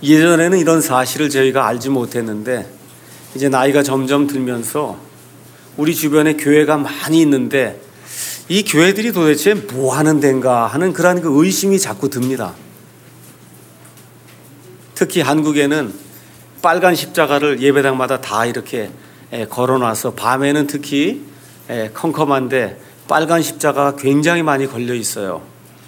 예전에는 이런 사실을 저희가 알지 못했는데 이제 나이가 점점 들면서 우리 주변에 교회가 많이 있는데 이 교회들이 도대체 뭐 하는 데인가 하는 그런 그 의심이 자꾸 듭니다. 특히 한국에는 빨간 십자가를 예배당마다 다 이렇게 걸어놔서 밤에는 특히 컴컴한데 빨간 십자가가 굉장히 많이 걸려 있어요.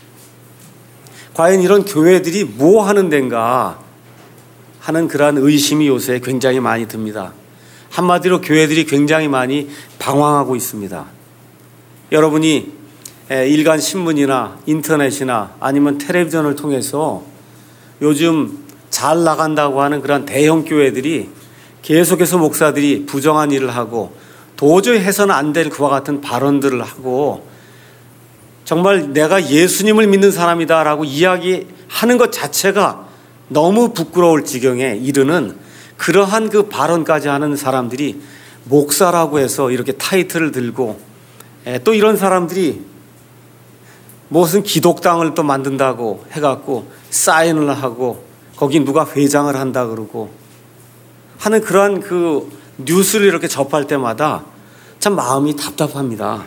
과연 이런 교회들이 뭐 하는 데인가 하는 그러한 의심이 요새 굉장히 많이 듭니다. 한마디로 교회들이 굉장히 많이 방황하고 있습니다. 여러분이 일간 신문이나 인터넷이나 아니면 텔레비전을 통해서 요즘 잘 나간다고 하는 그런 대형 교회들이 계속해서 목사들이 부정한 일을 하고 도저히 해서는 안 될 그와 같은 발언들을 하고 정말 내가 예수님을 믿는 사람이다라고 이야기하는 것 자체가 너무 부끄러울 지경에 이르는 그러한 그 발언까지 하는 사람들이 목사라고 해서 이렇게 타이틀을 들고 또 이런 사람들이 무슨 기독당을 또 만든다고 해갖고 사인을 하고 거기 누가 회장을 한다 그러고 하는 그러한 그 뉴스를 이렇게 접할 때마다 참 마음이 답답합니다.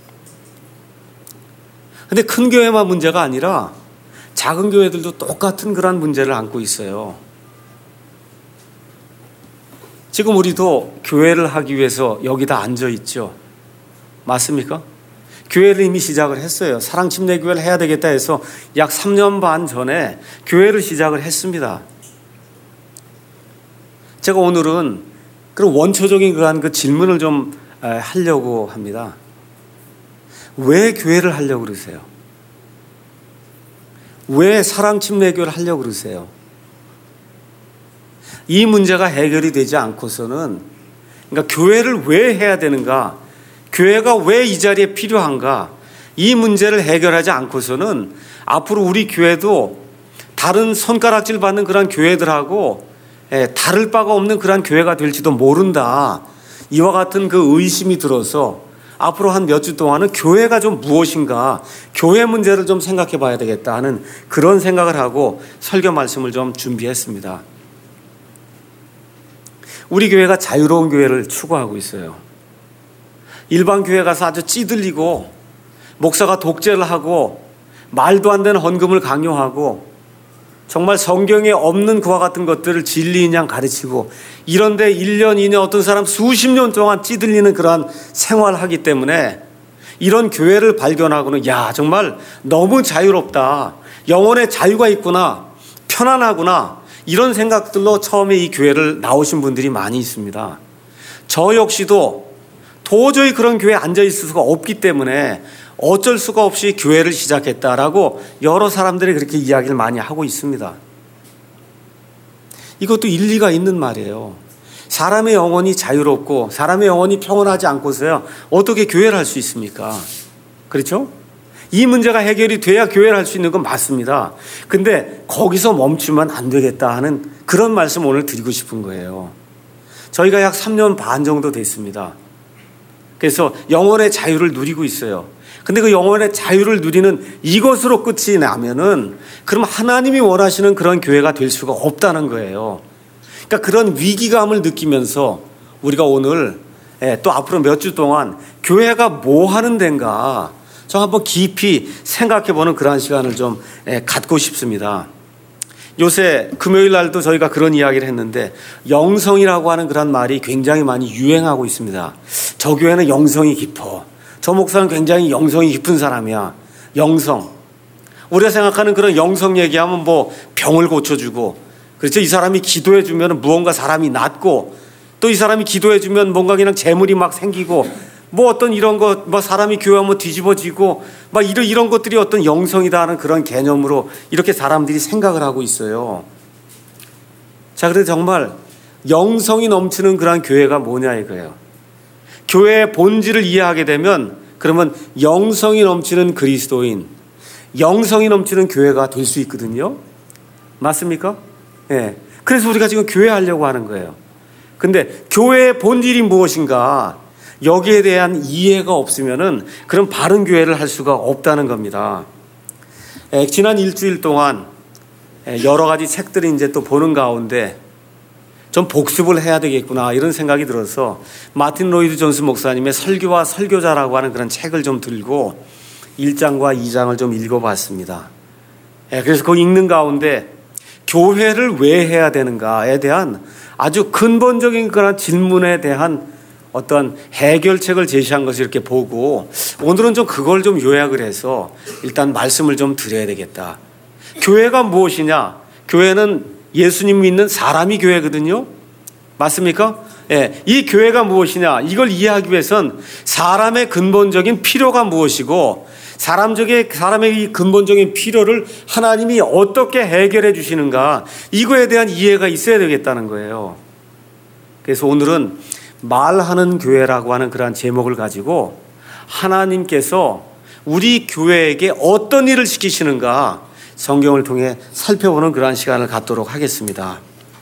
근데 큰 교회만 문제가 아니라 작은 교회들도 똑같은 그런 문제를 안고 있어요. 지금 우리도 교회를 하기 위해서 여기다 앉아 있죠. 맞습니까? 교회를 이미 시작을 했어요. 사랑침례교회를 해야 되겠다 해서 약 3년 반 전에 교회를 시작을 했습니다. 제가 오늘은 그런 원초적인 그런 그 질문을 좀 하려고 합니다. 왜 교회를 하려고 그러세요? 왜 사랑침례교회를 하려고 그러세요? 이 문제가 해결이 되지 않고서는 그러니까 교회를 왜 해야 되는가? 교회가 왜 이 자리에 필요한가? 이 문제를 해결하지 않고서는 앞으로 우리 교회도 다른 손가락질 받는 그런 교회들하고 다를 바가 없는 그런 교회가 될지도 모른다. 이와 같은 그 의심이 들어서 앞으로 한 몇 주 동안은 교회가 좀 무엇인가, 교회 문제를 좀 생각해 봐야 되겠다 하는 그런 생각을 하고 설교 말씀을 좀 준비했습니다. 우리 교회가 자유로운 교회를 추구하고 있어요. 일반 교회 가서 아주 찌들리고 목사가 독재를 하고 말도 안 되는 헌금을 강요하고 정말 성경에 없는 그와 같은 것들을 진리인 양 가르치고 이런데 1년, 2년 어떤 사람 수십 년 동안 찌들리는 그러한 생활을 하기 때문에 이런 교회를 발견하고는 야 정말 너무 자유롭다. 영혼의 자유가 있구나. 편안하구나. 이런 생각들로 처음에 이 교회를 나오신 분들이 많이 있습니다. 저 역시도 도저히 그런 교회에 앉아 있을 수가 없기 때문에 어쩔 수가 없이 교회를 시작했다라고 여러 사람들이 그렇게 이야기를 많이 하고 있습니다. 이것도 일리가 있는 말이에요. 사람의 영혼이 자유롭고 사람의 영혼이 평온하지 않고서야 어떻게 교회를 할 수 있습니까? 그렇죠? 이 문제가 해결이 돼야 교회를 할 수 있는 건 맞습니다. 근데 거기서 멈추면 안 되겠다 하는 그런 말씀 오늘 드리고 싶은 거예요. 저희가 약 3년 반 정도 됐습니다. 그래서 영혼의 자유를 누리고 있어요. 근데 그 영혼의 자유를 누리는 이것으로 끝이 나면은 그럼 하나님이 원하시는 그런 교회가 될 수가 없다는 거예요. 그러니까 그런 위기감을 느끼면서 우리가 오늘 또 앞으로 몇 주 동안 교회가 뭐 하는 데인가 좀 한번 깊이 생각해보는 그런 시간을 좀 갖고 싶습니다. 요새 금요일 날도 저희가 그런 이야기를 했는데 영성이라고 하는 그런 말이 굉장히 많이 유행하고 있습니다. 저 교회는 영성이 깊어. 저 목사는 굉장히 영성이 깊은 사람이야. 영성. 우리가 생각하는 그런 영성 얘기하면 뭐 병을 고쳐주고 그렇죠. 이 사람이 기도해주면 무언가 사람이 낫고 또 이 사람이 기도해주면 뭔가 그냥 재물이 막 생기고 뭐 어떤 이런 것, 뭐 사람이 교회하면 뒤집어지고 막 이런 것들이 어떤 영성이다 하는 그런 개념으로 이렇게 사람들이 생각을 하고 있어요. 자, 그래서 정말 영성이 넘치는 그런 교회가 뭐냐 이거예요. 교회의 본질을 이해하게 되면 그러면 영성이 넘치는 그리스도인, 영성이 넘치는 교회가 될 수 있거든요. 맞습니까? 예. 그래서 우리가 지금 교회 하려고 하는 거예요. 근데 교회의 본질이 무엇인가? 여기에 대한 이해가 없으면은 그럼 바른 교회를 할 수가 없다는 겁니다. 지난 일주일 동안 여러 가지 책들이 이제 또 보는 가운데 좀 복습을 해야 되겠구나 이런 생각이 들어서 마틴 로이드 존스 목사님의 설교와 설교자라고 하는 그런 책을 좀 들고 1장과 2장을 좀 읽어봤습니다. 그래서 그 읽는 가운데 교회를 왜 해야 되는가에 대한 아주 근본적인 그런 질문에 대한 어떤 해결책을 제시한 것을 이렇게 보고 오늘은 좀 그걸 좀 요약을 해서 일단 말씀을 좀 드려야 되겠다. 교회가 무엇이냐? 교회는 예수님 믿는 사람이 교회거든요. 맞습니까? 이 교회가 무엇이냐? 이걸 이해하기 위해선 사람의 근본적인 필요가 무엇이고 사람의 이 근본적인 필요를 하나님이 어떻게 해결해 주시는가 이거에 대한 이해가 있어야 되겠다는 거예요. 그래서 오늘은 말하는 교회라고 하는 그러한 제목을 가지고 하나님께서 우리 교회에게 어떤 일을 시키시는가 성경을 통해 살펴보는 그러한 시간을 갖도록 하겠습니다.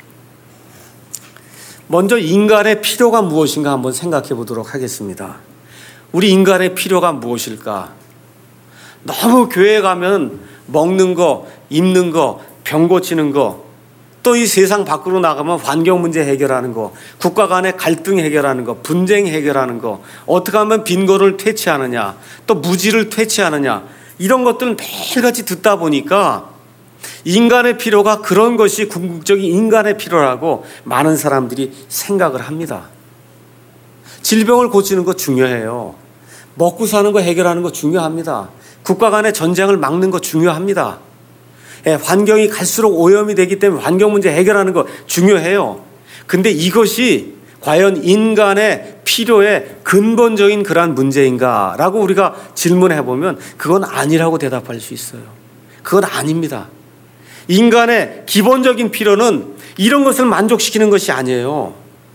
먼저 인간의 필요가 무엇인가 한번 생각해 보도록 하겠습니다. 우리 인간의 필요가 무엇일까? 너무 교회에 가면 먹는 거, 입는 거, 병 고치는 거, 또 이 세상 밖으로 나가면 환경 문제 해결하는 거, 국가 간의 갈등 해결하는 거, 분쟁 해결하는 거, 어떻게 하면 빈곤을 퇴치하느냐, 또 무지를 퇴치하느냐, 이런 것들을 매일같이 듣다 보니까 인간의 필요가 그런 것이 궁극적인 인간의 필요라고 많은 사람들이 생각을 합니다. 질병을 고치는 거 중요해요. 먹고 사는 거 해결하는 거 중요합니다. 국가 간의 전쟁을 막는 거 중요합니다. 환경이 갈수록 오염이 되기 때문에 환경 문제 해결하는 거 중요해요. 근데 이것이 과연 인간의 필요의 근본적인 그러한 문제인가라고 우리가 질문해 보면 그건 아니라고 대답할 수 있어요. 그건 아닙니다. 인간의 기본적인 필요는 이런 것을 만족시키는 것이 아니에요.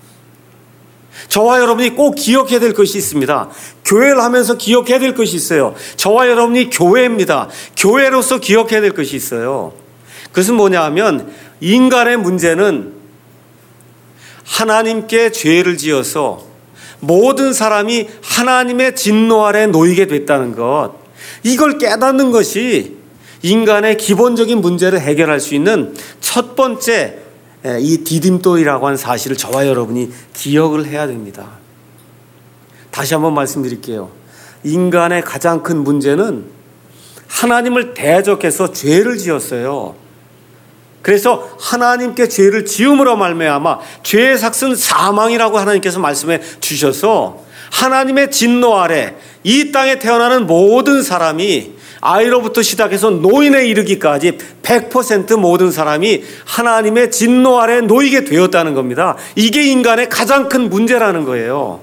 저와 여러분이 꼭 기억해야 될 것이 있습니다. 교회를 하면서 기억해야 될 것이 있어요. 저와 여러분이 교회입니다. 교회로서 기억해야 될 것이 있어요. 그것은 뭐냐 하면 인간의 문제는 하나님께 죄를 지어서 모든 사람이 하나님의 진노 아래 놓이게 됐다는 것, 이걸 깨닫는 것이 인간의 기본적인 문제를 해결할 수 있는 첫 번째 이 디딤돌이라고 하는 사실을 저와 여러분이 기억을 해야 됩니다. 다시 한번 말씀드릴게요. 인간의 가장 큰 문제는 하나님을 대적해서 죄를 지었어요. 그래서 하나님께 죄를 지음으로 말미암아 죄의 삭은 사망이라고 하나님께서 말씀해 주셔서 하나님의 진노 아래 이 땅에 태어나는 모든 사람이 아이로부터 시작해서 노인에 이르기까지 100% 모든 사람이 하나님의 진노 아래 놓이게 되었다는 겁니다. 이게 인간의 가장 큰 문제라는 거예요.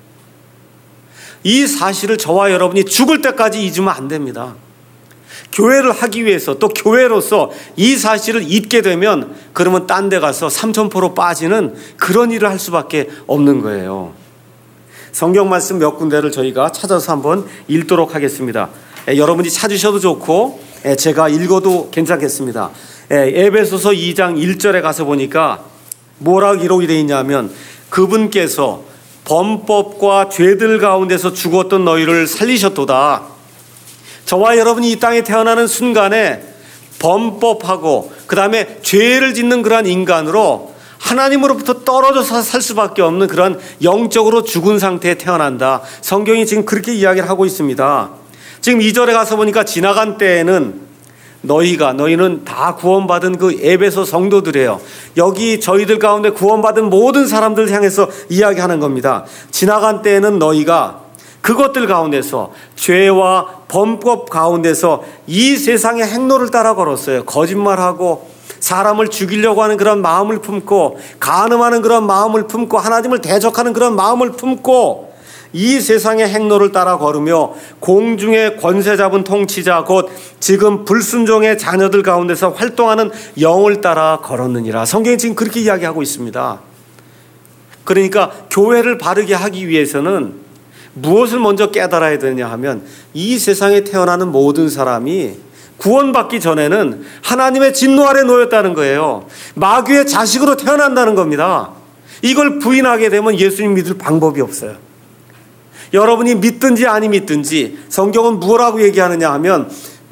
이 사실을 저와 여러분이 죽을 때까지 잊으면 안 됩니다. 교회를 하기 위해서 또 교회로서 이 사실을 잊게 되면 그러면 딴 데 가서 삼천포로 빠지는 그런 일을 할 수밖에 없는 거예요. 성경 말씀 몇 군데를 저희가 찾아서 한번 읽도록 하겠습니다. 여러분이 찾으셔도 좋고 제가 읽어도 괜찮겠습니다. 에베소서 2장 1절에 가서 보니까 뭐라고 기록이 되어 있냐면 그분께서 범법과 죄들 가운데서 죽었던 너희를 살리셨도다. 저와 여러분이 이 땅에 태어나는 순간에 범법하고 그 다음에 죄를 짓는 그러한 인간으로 하나님으로부터 떨어져서 살 수밖에 없는 그런 영적으로 죽은 상태에 태어난다. 성경이 지금 그렇게 이야기를 하고 있습니다. 지금 2절에 가서 보니까 지나간 때에는 너희는 다 구원받은 그 에베소 성도들이에요. 여기 저희들 가운데 구원받은 모든 사람들 향해서 이야기하는 겁니다. 지나간 때에는 너희가 그것들 가운데서 죄와 범법 가운데서 이 세상의 행로를 따라 걸었어요. 거짓말하고 사람을 죽이려고 하는 그런 마음을 품고 간음하는 그런 마음을 품고 하나님을 대적하는 그런 마음을 품고 이 세상의 행로를 따라 걸으며 공중의 권세 잡은 통치자 곧 지금 불순종의 자녀들 가운데서 활동하는 영을 따라 걸었느니라. 성경이 지금 그렇게 이야기하고 있습니다. 그러니까 교회를 바르게 하기 위해서는 무엇을 먼저 깨달아야 되냐 하면 이 세상에 태어나는 모든 사람이 구원받기 전에는 하나님의 진노 아래 놓였다는 거예요. 마귀의 자식으로 태어난다는 겁니다. 이걸 부인하게 되면 예수님 믿을 방법이 없어요. 여러분이 믿든지 아니 믿든지 성경은 뭐라고 얘기하느냐 하면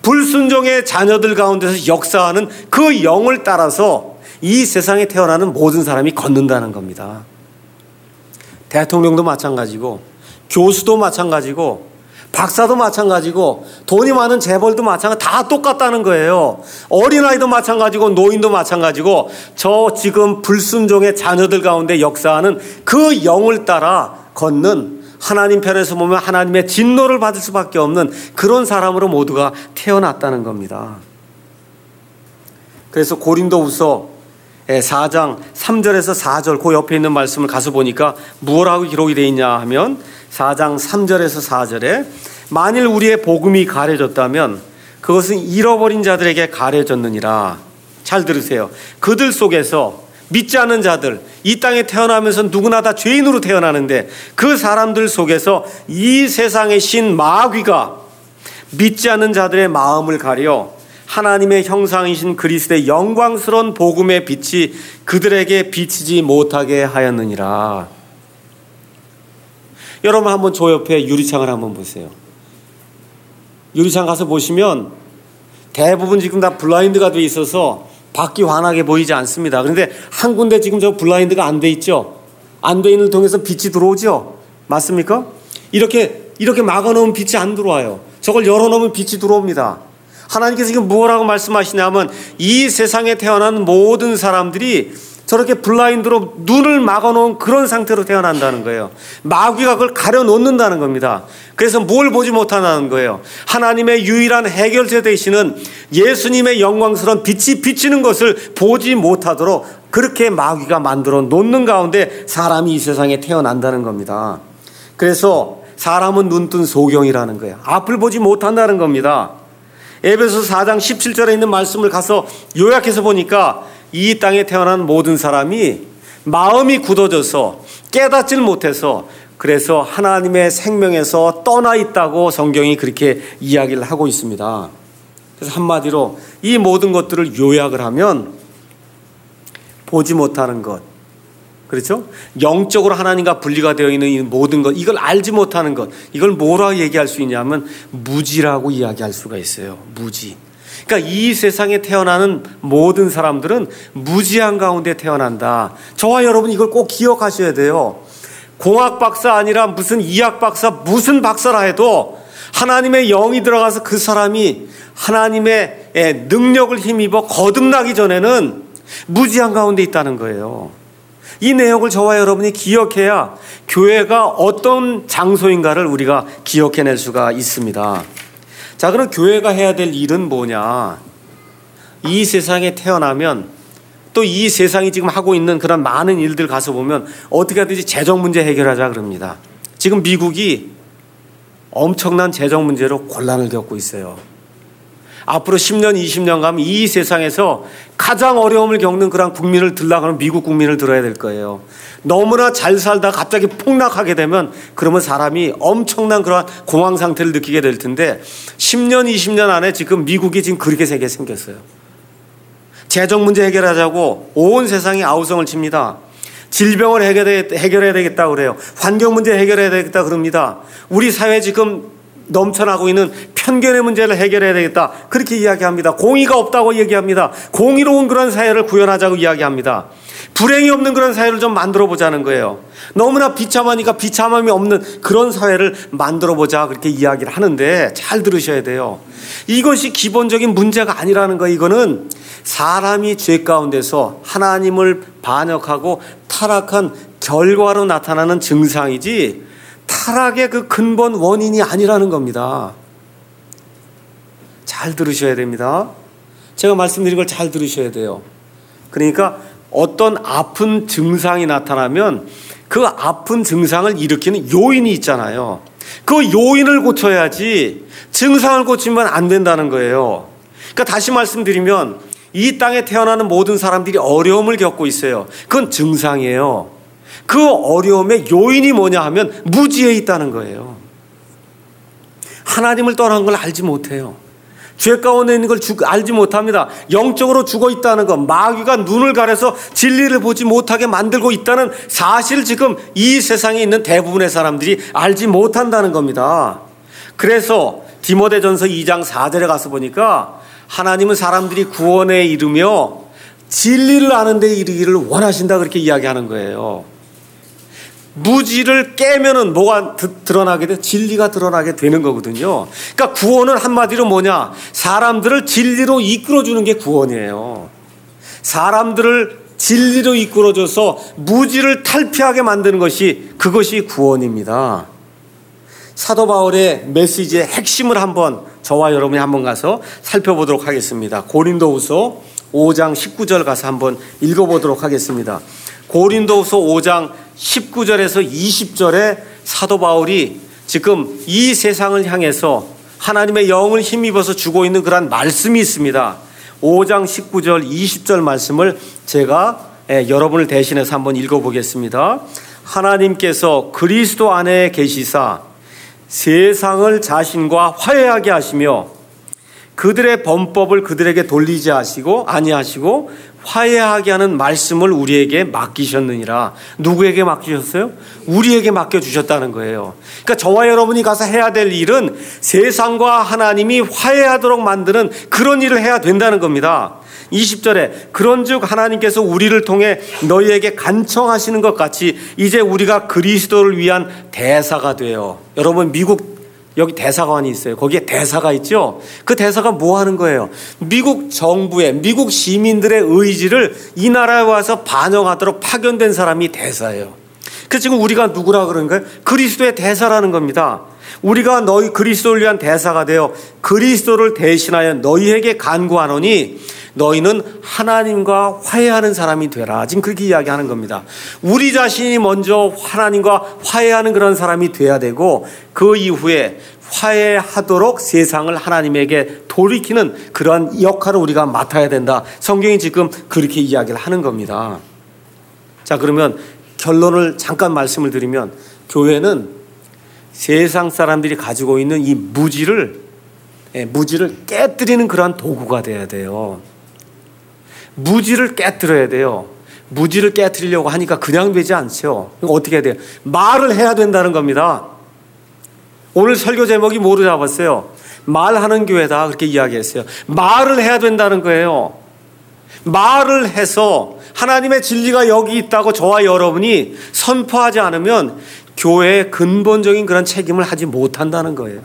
불순종의 자녀들 가운데서 역사하는 그 영을 따라서 이 세상에 태어나는 모든 사람이 걷는다는 겁니다. 대통령도 마찬가지고 교수도 마찬가지고 박사도 마찬가지고 돈이 많은 재벌도 마찬가지, 다 똑같다는 거예요. 어린아이도 마찬가지고 노인도 마찬가지고 저 지금 불순종의 자녀들 가운데 역사하는 그 영을 따라 걷는, 하나님 편에서 보면 하나님의 진노를 받을 수밖에 없는 그런 사람으로 모두가 태어났다는 겁니다. 그래서 고린도후서 4장 3절에서 4절 그 옆에 있는 말씀을 가서 보니까 무엇라고 기록이 되어 있냐 하면 4장 3절에서 4절에 만일 우리의 복음이 가려졌다면 그것은 잃어버린 자들에게 가려졌느니라. 잘 들으세요. 그들 속에서 믿지 않는 자들, 이 땅에 태어나면서 누구나 다 죄인으로 태어나는데 그 사람들 속에서 이 세상의 신 마귀가 믿지 않는 자들의 마음을 가려 하나님의 형상이신 그리스도의 영광스러운 복음의 빛이 그들에게 비치지 못하게 하였느니라. 여러분 한번 저 옆에 유리창을 한번 보세요. 유리창 가서 보시면 대부분 지금 다 블라인드가 돼 있어서 밖이 환하게 보이지 않습니다. 그런데 한 군데 지금 저 블라인드가 안 돼 있죠. 안 돼 있는 걸 통해서 빛이 들어오죠. 맞습니까? 이렇게 막아놓으면 빛이 안 들어와요. 저걸 열어놓으면 빛이 들어옵니다. 하나님께서 지금 뭐라고 말씀하시냐면 이 세상에 태어난 모든 사람들이 저렇게 블라인드로 눈을 막아놓은 그런 상태로 태어난다는 거예요. 마귀가 그걸 가려놓는다는 겁니다. 그래서 뭘 보지 못한다는 거예요. 하나님의 유일한 해결제 되시는 예수님의 영광스러운 빛이 비치는 것을 보지 못하도록 그렇게 마귀가 만들어 놓는 가운데 사람이 이 세상에 태어난다는 겁니다. 그래서 사람은 눈뜬 소경이라는 거예요. 앞을 보지 못한다는 겁니다. 에베소서 4장 17절에 있는 말씀을 가서 요약해서 보니까 이 땅에 태어난 모든 사람이 마음이 굳어져서 깨닫질 못해서 그래서 하나님의 생명에서 떠나 있다고 성경이 그렇게 이야기를 하고 있습니다. 그래서 한마디로 이 모든 것들을 요약을 하면 보지 못하는 것, 그렇죠? 영적으로 하나님과 분리가 되어 있는 이 모든 것, 이걸 알지 못하는 것, 이걸 뭐라고 얘기할 수 있냐면 무지라고 이야기할 수가 있어요. 무지. 그러니까 이 세상에 태어나는 모든 사람들은 무지한 가운데 태어난다. 저와 여러분 이걸 꼭 기억하셔야 돼요. 공학 박사 아니라 무슨 이학 박사, 무슨 박사라 해도 하나님의 영이 들어가서 그 사람이 하나님의 능력을 힘입어 거듭나기 전에는 무지한 가운데 있다는 거예요. 이 내용을 저와 여러분이 기억해야 교회가 어떤 장소인가를 우리가 기억해낼 수가 있습니다. 자, 그럼 교회가 해야 될 일은 뭐냐? 이 세상에 태어나면 또 이 세상이 지금 하고 있는 그런 많은 일들 가서 보면 어떻게 하든지 재정 문제 해결하자 그럽니다. 지금 미국이 엄청난 재정 문제로 곤란을 겪고 있어요. 앞으로 10년, 20년 가면 이 세상에서 가장 어려움을 겪는 그런 국민을 들라 그러면 미국 국민을 들어야 될 거예요. 너무나 잘 살다 갑자기 폭락하게 되면 그러면 사람이 엄청난 그런 공황 상태를 느끼게 될 텐데 10년, 20년 안에 지금 미국이 지금 그렇게 생겼어요. 재정 문제 해결하자고 온 세상이 아우성을 칩니다. 질병을 해결해야 되겠다고 그래요. 환경 문제 해결해야 되겠다 그럽니다. 우리 사회 지금 넘쳐나고 있는 편견의 문제를 해결해야 되겠다 그렇게 이야기합니다. 공의가 없다고 얘기합니다. 공의로운 그런 사회를 구현하자고 이야기합니다. 불행이 없는 그런 사회를 좀 만들어 보자는 거예요. 너무나 비참하니까 비참함이 없는 그런 사회를 만들어 보자 그렇게 이야기를 하는데 잘 들으셔야 돼요. 이것이 기본적인 문제가 아니라는 거예요. 이거는 사람이 죄 가운데서 하나님을 반역하고 타락한 결과로 나타나는 증상이지 타락의 그 근본 원인이 아니라는 겁니다. 잘 들으셔야 됩니다. 제가 말씀드린 걸 잘 들으셔야 돼요. 그러니까 어떤 아픈 증상이 나타나면 그 아픈 증상을 일으키는 요인이 있잖아요. 그 요인을 고쳐야지 증상을 고치면 안 된다는 거예요. 그러니까 다시 말씀드리면 이 땅에 태어나는 모든 사람들이 어려움을 겪고 있어요. 그건 증상이에요. 그 어려움의 요인이 뭐냐 하면 무지에 있다는 거예요. 하나님을 떠난 걸 알지 못해요. 죄 가운데 있는 걸 알지 못합니다. 영적으로 죽어 있다는 것, 마귀가 눈을 가려서 진리를 보지 못하게 만들고 있다는 사실을 지금 이 세상에 있는 대부분의 사람들이 알지 못한다는 겁니다. 그래서 디모데전서 2장 4절에 가서 보니까 하나님은 사람들이 구원에 이르며 진리를 아는 데 이르기를 원하신다 그렇게 이야기하는 거예요. 무지를 깨면은 뭐가 드러나게 돼? 진리가 드러나게 되는 거거든요. 그러니까 구원은 한마디로 뭐냐? 사람들을 진리로 이끌어주는 게 구원이에요. 사람들을 진리로 이끌어줘서 무지를 탈피하게 만드는 것이 그것이 구원입니다. 사도 바울의 메시지의 핵심을 한번 저와 여러분이 한번 가서 살펴보도록 하겠습니다. 고린도후서 5장 19절 가서 한번 읽어보도록 하겠습니다. 고린도후서 5장 19절에서 20절에 사도 바울이 지금 이 세상을 향해서 하나님의 영을 힘입어서 주고 있는 그런 말씀이 있습니다. 5장 19절 20절 말씀을 제가 여러분을 대신해서 한번 읽어보겠습니다. 하나님께서 그리스도 안에 계시사 세상을 자신과 화해하게 하시며 그들의 범법을 그들에게 돌리지 아니하시고 화해하게 하는 말씀을 우리에게 맡기셨느니라. 누구에게 맡기셨어요? 우리에게 맡겨주셨다는 거예요. 그러니까 저와 여러분이 가서 해야 될 일은 세상과 하나님이 화해하도록 만드는 그런 일을 해야 된다는 겁니다. 20절에 그런즉 하나님께서 우리를 통해 너희에게 간청하시는 것 같이 이제 우리가 그리스도를 위한 대사가 돼요. 여러분 미국 여기 대사관이 있어요. 거기에 대사가 있죠. 그 대사가 뭐 하는 거예요? 미국 정부의 미국 시민들의 의지를 이 나라에 와서 반영하도록 파견된 사람이 대사예요. 그래서 지금 우리가 누구라 그러는 거예요? 그리스도의 대사라는 겁니다. 우리가 너희 그리스도를 위한 대사가 되어 그리스도를 대신하여 너희에게 간구하노니 너희는 하나님과 화해하는 사람이 되라. 지금 그렇게 이야기하는 겁니다. 우리 자신이 먼저 하나님과 화해하는 그런 사람이 돼야 되고 그 이후에 화해하도록 세상을 하나님에게 돌이키는 그런 역할을 우리가 맡아야 된다. 성경이 지금 그렇게 이야기를 하는 겁니다. 자, 그러면 결론을 잠깐 말씀을 드리면 교회는 세상 사람들이 가지고 있는 이 무지를 깨뜨리는 그러한 도구가 돼야 돼요. 무지를 깨뜨려야 돼요. 무지를 깨뜨리려고 하니까 그냥 되지 않죠. 어떻게 해야 돼요? 말을 해야 된다는 겁니다. 오늘 설교 제목이 뭐로 잡았어요? 말하는 교회다 그렇게 이야기했어요. 말을 해야 된다는 거예요. 말을 해서 하나님의 진리가 여기 있다고 저와 여러분이 선포하지 않으면 교회의 근본적인 그런 책임을 하지 못한다는 거예요.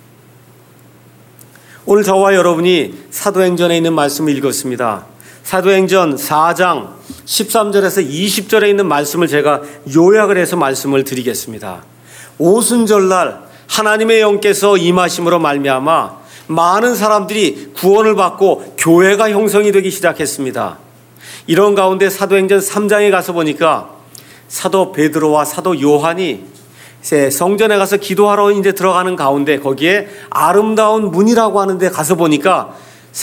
오늘 저와 여러분이 사도행전에 있는 말씀을 읽었습니다. 사도행전 4장 13절에서 20절에 있는 말씀을 제가 요약을 해서 말씀을 드리겠습니다. 오순절날 하나님의 영께서 임하심으로 말미암아 많은 사람들이 구원을 받고 교회가 형성이 되기 시작했습니다. 이런 가운데 사도행전 3장에 가서 보니까 사도 베드로와 사도 요한이 성전에 가서 기도하러 이제 들어가는 가운데 거기에 아름다운 문이라고 하는데 가서 보니까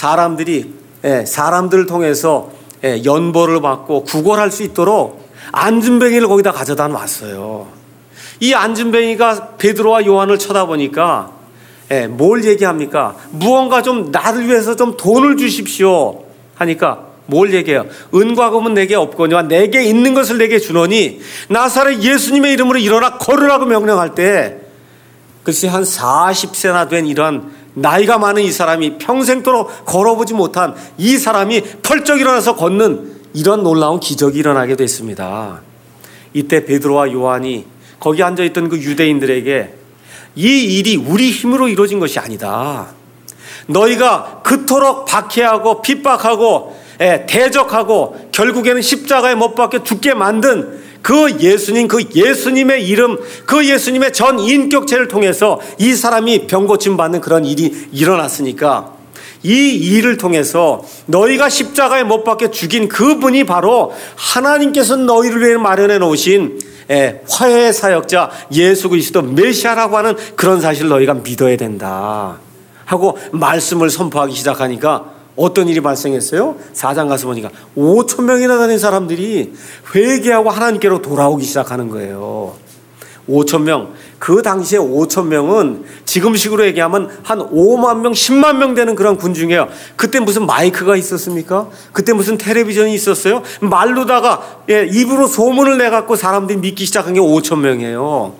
사람들을 통해서 연보를 받고 구걸할 수 있도록 안진뱅이를 거기다 가져다 놨어요. 이 안진뱅이가 베드로와 요한을 쳐다보니까 뭘 얘기합니까? 무언가 좀 나를 위해서 좀 돈을 주십시오 하니까 뭘 얘기해요? 은과 금은 내게 없거니와 내게 있는 것을 내게 주노니 나사렛 예수님의 이름으로 일어나 걸으라고 명령할 때 글쎄 한 40세나 된 이런 나이가 많은 이 사람이 평생도록 걸어보지 못한 이 사람이 펄쩍 일어나서 걷는 이런 놀라운 기적이 일어나게 됐습니다. 이때 베드로와 요한이 거기 앉아있던 그 유대인들에게 이 일이 우리 힘으로 이루어진 것이 아니다. 너희가 그토록 박해하고 핍박하고 대적하고 결국에는 십자가에 못 박혀 죽게 만든 그 예수님의 이름, 그 예수님의 전 인격체를 통해서 이 사람이 병 고침 받는 그런 일이 일어났으니까 이 일을 통해서 너희가 십자가에 못 박혀 죽인 그분이 바로 하나님께서 너희를 위해 마련해 놓으신 화해의 사역자 예수 그리스도 메시아라고 하는 그런 사실을 너희가 믿어야 된다 하고 말씀을 선포하기 시작하니까 어떤 일이 발생했어요? 4장 가서 보니까 5,000명이나 되는 사람들이 회개하고 하나님께로 돌아오기 시작하는 거예요. 5,000명. 그 당시에 5,000명은 지금식으로 얘기하면 한 5만 명, 10만 명 되는 그런 군중이에요. 그때 무슨 마이크가 있었습니까? 그때 무슨 텔레비전이 있었어요? 말로다가 입으로 소문을 내갖고 사람들이 믿기 시작한 게 5,000명이에요.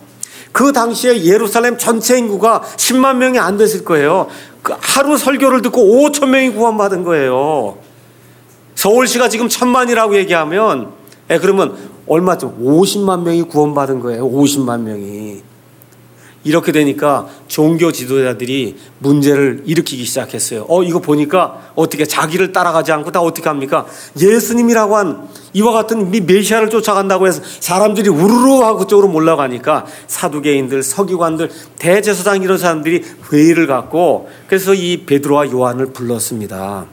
그 당시에 예루살렘 전체 인구가 10만 명이 안 됐을 거예요. 그 하루 설교를 듣고 5천 명이 구원받은 거예요. 서울시가 지금 1,000만이라고 얘기하면 그러면 얼마죠? 50만 명이 구원받은 거예요. 50만 명이. 이렇게 되니까 종교 지도자들이 문제를 일으키기 시작했어요. 이거 보니까 어떻게 자기를 따라가지 않고 다 어떻게 합니까? 예수님이라고 한 이와 같은 메시아를 쫓아간다고 해서 사람들이 우르르 하고 그쪽으로 몰려가니까 사두개인들, 서기관들, 대제사장 이런 사람들이 회의를 갖고 그래서 이 베드로와 요한을 불렀습니다.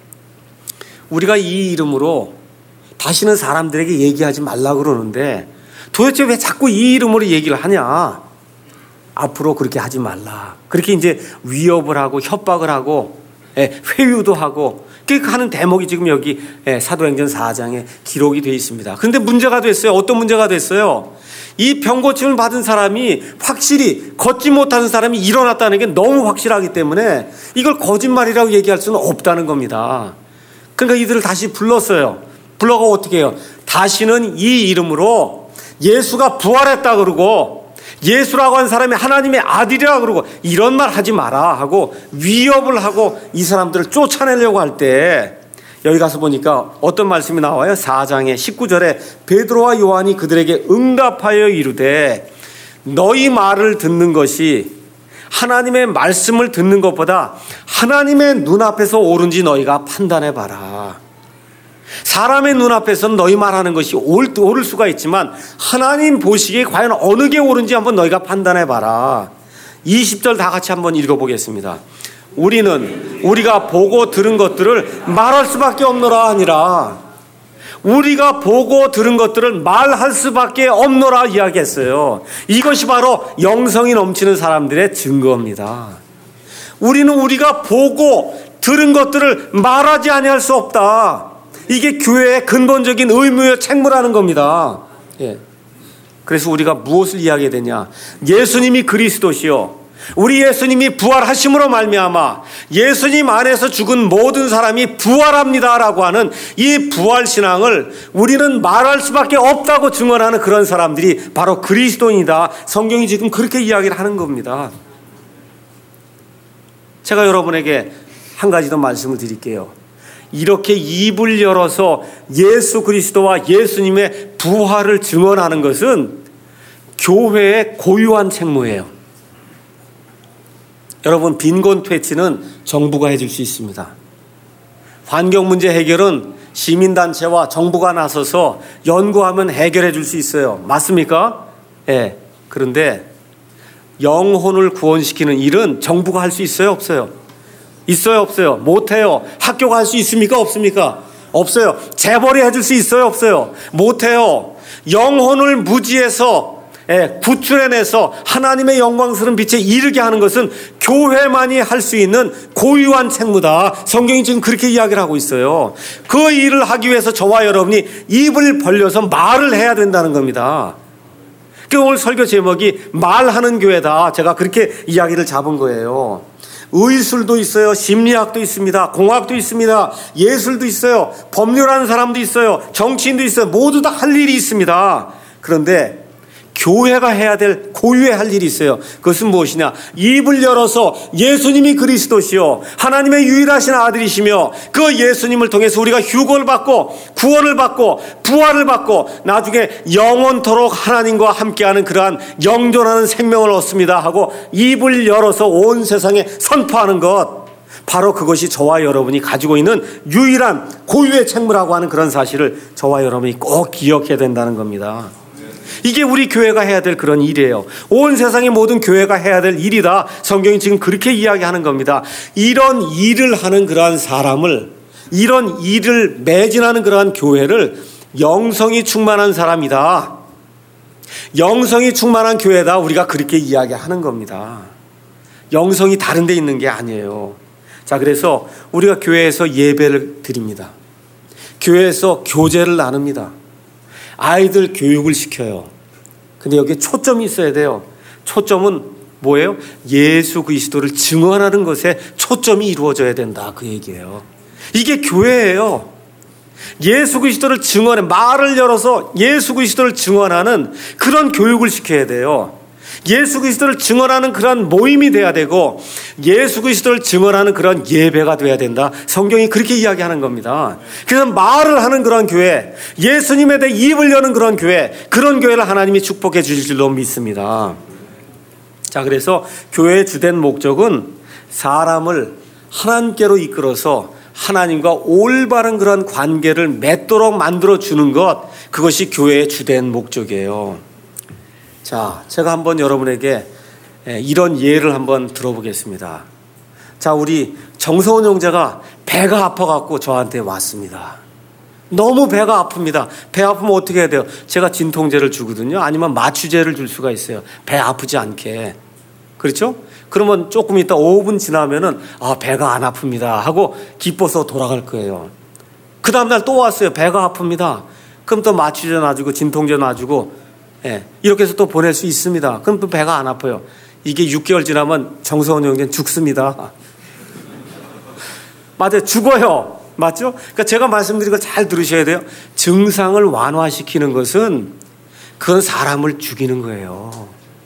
우리가 이 이름으로 다시는 사람들에게 얘기하지 말라고 그러는데 도대체 왜 자꾸 이 이름으로 얘기를 하냐? 앞으로 그렇게 하지 말라. 그렇게 이제 위협을 하고 협박을 하고 회유도 하고 그렇게 하는 대목이 지금 여기 사도행전 4장에 기록이 되어 있습니다. 그런데 문제가 됐어요. 어떤 문제가 됐어요? 이 병고침을 받은 사람이 확실히 걷지 못하는 사람이 일어났다는 게 너무 확실하기 때문에 이걸 거짓말이라고 얘기할 수는 없다는 겁니다. 그러니까 이들을 다시 불렀어요. 불러가 어떻게 해요? 다시는 이 이름으로 예수가 부활했다 그러고 예수라고 한 사람이 하나님의 아들이라 그러고 이런 말 하지 마라 하고 위협을 하고 이 사람들을 쫓아내려고 할 때 여기 가서 보니까 어떤 말씀이 나와요? 4장의 19절에 베드로와 요한이 그들에게 응답하여 이르되 너희 말을 듣는 것이 하나님의 말씀을 듣는 것보다 하나님의 눈앞에서 옳은지 너희가 판단해 봐라. 사람의 눈앞에서는 너희 말하는 것이 옳을 수가 있지만 하나님 보시기에 과연 어느 게 옳은지 한번 너희가 판단해 봐라. 20절 다 같이 한번 읽어보겠습니다. 우리는 우리가 보고 들은 것들을 말할 수밖에 없노라 하니라. 우리가 보고 들은 것들을 말할 수밖에 없노라 이야기했어요. 이것이 바로 영성이 넘치는 사람들의 증거입니다. 우리는 우리가 보고 들은 것들을 말하지 아니할 수 없다. 이게 교회의 근본적인 의무요 책무라는 겁니다. 그래서 우리가 무엇을 이야기해야 되냐? 예수님이 그리스도시요 우리 예수님이 부활하심으로 말미암아 예수님 안에서 죽은 모든 사람이 부활합니다라고 하는 이 부활신앙을 우리는 말할 수밖에 없다고 증언하는 그런 사람들이 바로 그리스도인이다. 성경이 지금 그렇게 이야기를 하는 겁니다. 제가 여러분에게 한 가지 더 말씀을 드릴게요. 이렇게 입을 열어서 예수 그리스도와 예수님의 부활을 증언하는 것은 교회의 고유한 책무예요. 여러분, 빈곤 퇴치는 정부가 해줄 수 있습니다. 환경 문제 해결은 시민단체와 정부가 나서서 연구하면 해결해 줄 수 있어요. 맞습니까? 그런데 영혼을 구원시키는 일은 정부가 할 수 있어요? 없어요? 있어요? 없어요? 못해요. 학교가 할 수 있습니까? 없습니까? 없어요. 재벌이 해줄 수 있어요? 없어요? 못해요. 영혼을 무지에서 구출해내서 하나님의 영광스러운 빛에 이르게 하는 것은 교회만이 할 수 있는 고유한 책무다. 성경이 지금 그렇게 이야기를 하고 있어요. 그 일을 하기 위해서 저와 여러분이 입을 벌려서 말을 해야 된다는 겁니다. 오늘 설교 제목이 말하는 교회다. 제가 그렇게 이야기를 잡은 거예요. 의술도 있어요. 심리학도 있습니다. 공학도 있습니다. 예술도 있어요. 법률하는 사람도 있어요. 정치인도 있어요. 모두 다 할 일이 있습니다. 그런데 교회가 해야 될 고유의 할 일이 있어요. 그것은 무엇이냐? 입을 열어서 예수님이 그리스도시요 하나님의 유일하신 아들이시며 그 예수님을 통해서 우리가 휴거를 받고 구원을 받고 부활을 받고 나중에 영원토록 하나님과 함께하는 그러한 영존하는 생명을 얻습니다 하고 입을 열어서 온 세상에 선포하는 것, 바로 그것이 저와 여러분이 가지고 있는 유일한 고유의 책무라고 하는 그런 사실을 저와 여러분이 꼭 기억해야 된다는 겁니다. 이게 우리 교회가 해야 될 그런 일이에요. 온 세상의 모든 교회가 해야 될 일이다. 성경이 지금 그렇게 이야기하는 겁니다. 이런 일을 하는 그러한 사람을, 이런 일을 매진하는 그러한 교회를 영성이 충만한 사람이다, 영성이 충만한 교회다, 우리가 그렇게 이야기하는 겁니다. 영성이 다른 데 있는 게 아니에요. 자, 그래서 우리가 교회에서 예배를 드립니다. 교회에서 교제를 나눕니다. 아이들 교육을 시켜요. 근데 여기에 초점이 있어야 돼요. 초점은 뭐예요? 예수 그리스도를 증언하는 것에 초점이 이루어져야 된다, 그 얘기예요. 이게 교회예요. 예수 그리스도를 증언해, 말을 열어서 예수 그리스도를 증언하는 그런 교육을 시켜야 돼요. 예수 그리스도를 증언하는 그런 모임이 돼야 되고 예수 그리스도를 증언하는 그런 예배가 돼야 된다. 성경이 그렇게 이야기하는 겁니다. 그래서 말을 하는 그런 교회, 예수님에 대해 입을 여는 그런 교회, 그런 교회를 하나님이 축복해 주실 줄로 믿습니다. 자, 그래서 교회의 주된 목적은 사람을 하나님께로 이끌어서 하나님과 올바른 그런 관계를 맺도록 만들어 주는 것, 그것이 교회의 주된 목적이에요. 자, 제가 한번 여러분에게 이런 예를 한번 들어보겠습니다. 자, 우리 정서원 형제가 배가 아파갖고 저한테 왔습니다. 너무 배가 아픕니다. 배 아프면 어떻게 해야 돼요? 제가 진통제를 주거든요. 아니면 마취제를 줄 수가 있어요. 배 아프지 않게. 그렇죠? 그러면 조금 있다 5분 지나면은 배가 안 아픕니다 하고 기뻐서 돌아갈 거예요. 그 다음날 또 왔어요. 배가 아픕니다. 그럼 또 마취제 놔주고 진통제 놔주고 이렇게 해서 또 보낼 수 있습니다. 그럼 또 배가 안 아파요. 이게 6개월 지나면 정서원 형제는 죽습니다. 맞아요. 죽어요. 맞죠? 그러니까 제가 말씀드린 걸 잘 들으셔야 돼요. 증상을 완화시키는 것은 그건 사람을 죽이는 거예요.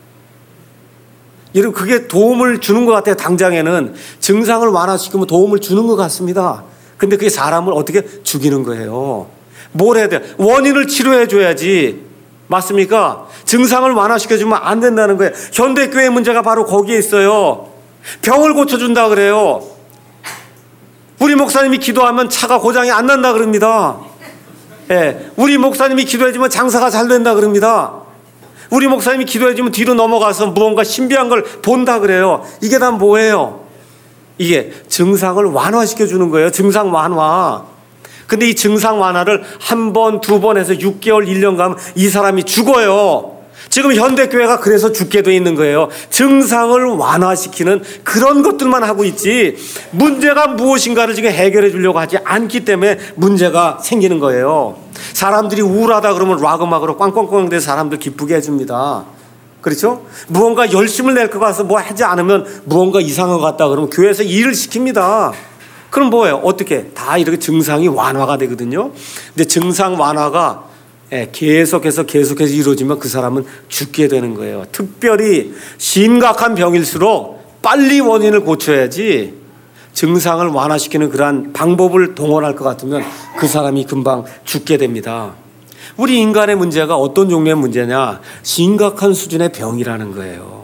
여러분, 그게 도움을 주는 것 같아요. 당장에는 증상을 완화시키면 도움을 주는 것 같습니다. 근데 그게 사람을 어떻게 죽이는 거예요. 뭘 해야 돼요? 원인을 치료해 줘야지. 맞습니까? 증상을 완화시켜주면 안 된다는 거예요. 현대교회의 문제가 바로 거기에 있어요. 병을 고쳐준다 그래요. 우리 목사님이 기도하면 차가 고장이 안 난다 그럽니다. 우리 목사님이 기도해주면 장사가 잘 된다 그럽니다. 우리 목사님이 기도해주면 뒤로 넘어가서 무언가 신비한 걸 본다 그래요. 이게 다 뭐예요? 이게 증상을 완화시켜주는 거예요. 증상 완화. 근데 이 증상 완화를 한 번, 두 번 해서 6개월, 1년 가면 이 사람이 죽어요. 지금 현대교회가 그래서 죽게 돼 있는 거예요. 증상을 완화시키는 그런 것들만 하고 있지 문제가 무엇인가를 지금 해결해 주려고 하지 않기 때문에 문제가 생기는 거예요. 사람들이 우울하다 그러면 락음악으로 꽝꽝꽝 돼서 사람들 기쁘게 해줍니다. 그렇죠? 무언가 열심을 낼 것 같아서 뭐 하지 않으면 무언가 이상한 것 같다 그러면 교회에서 일을 시킵니다. 그럼 뭐예요? 어떻게? 다 이렇게 증상이 완화가 되거든요. 근데 증상 완화가 계속해서 이루어지면 그 사람은 죽게 되는 거예요. 특별히 심각한 병일수록 빨리 원인을 고쳐야지 증상을 완화시키는 그러한 방법을 동원할 것 같으면 그 사람이 금방 죽게 됩니다. 우리 인간의 문제가 어떤 종류의 문제냐? 심각한 수준의 병이라는 거예요.